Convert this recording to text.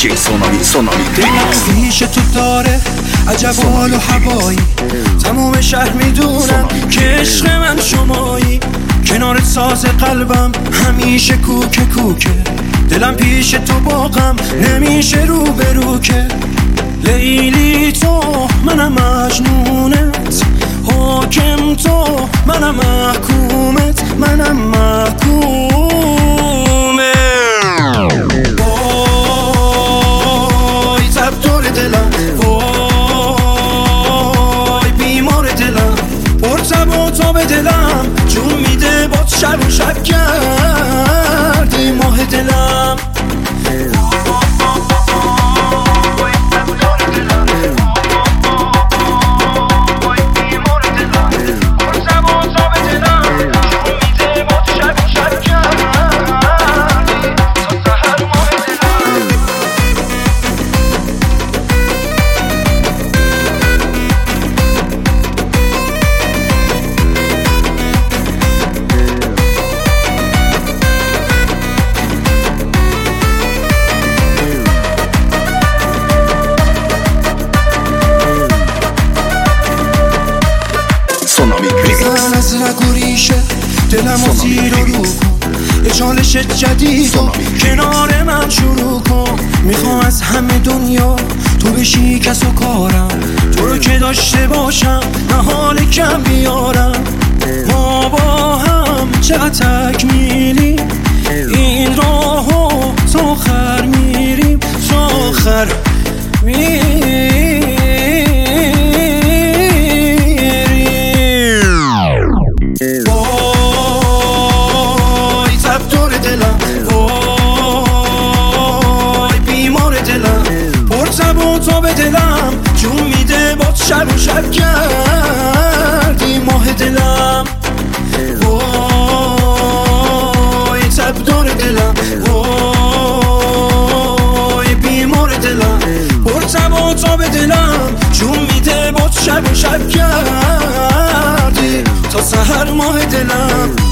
دیجی سونامی ریمیکس تو داره عجب حال و هوایی، تموم شهر میدونم که عشق من شمایی. کنارت ساز قلبم همیشه کوکه کوکه، دلم پیش تو باقم نمیشه رو به رو که. لیلی تو منم مجنونت، حاکم تو منم محکومت، منم محکومه. وای تب دور دلم، وای بیمار دلم، پرتب و تاب دلم جون میده با شب و شب کردی ماه دلم. بزن از رگ و ریشه دلم و زیر و رو کن، یه چالش جدید و کنار من شروع کن. میخوام از همه دنیا تو بشی کس و کارم، تو رو که داشته باشم نه حال کم بیارم. ما با هم چقدر تکمیلی این راهو تا آخر میریم، تا آخر میریم. وای تب دور دلم، وای بیمار دلم، پرتب و تاب دلم جون میده با شب و شب کردی ماه دلم. وای تب دور دلم، وای بیمار دلم، پرتب و تاب دلم جون میده با شب و شب کردی تا سحر ماه دلم.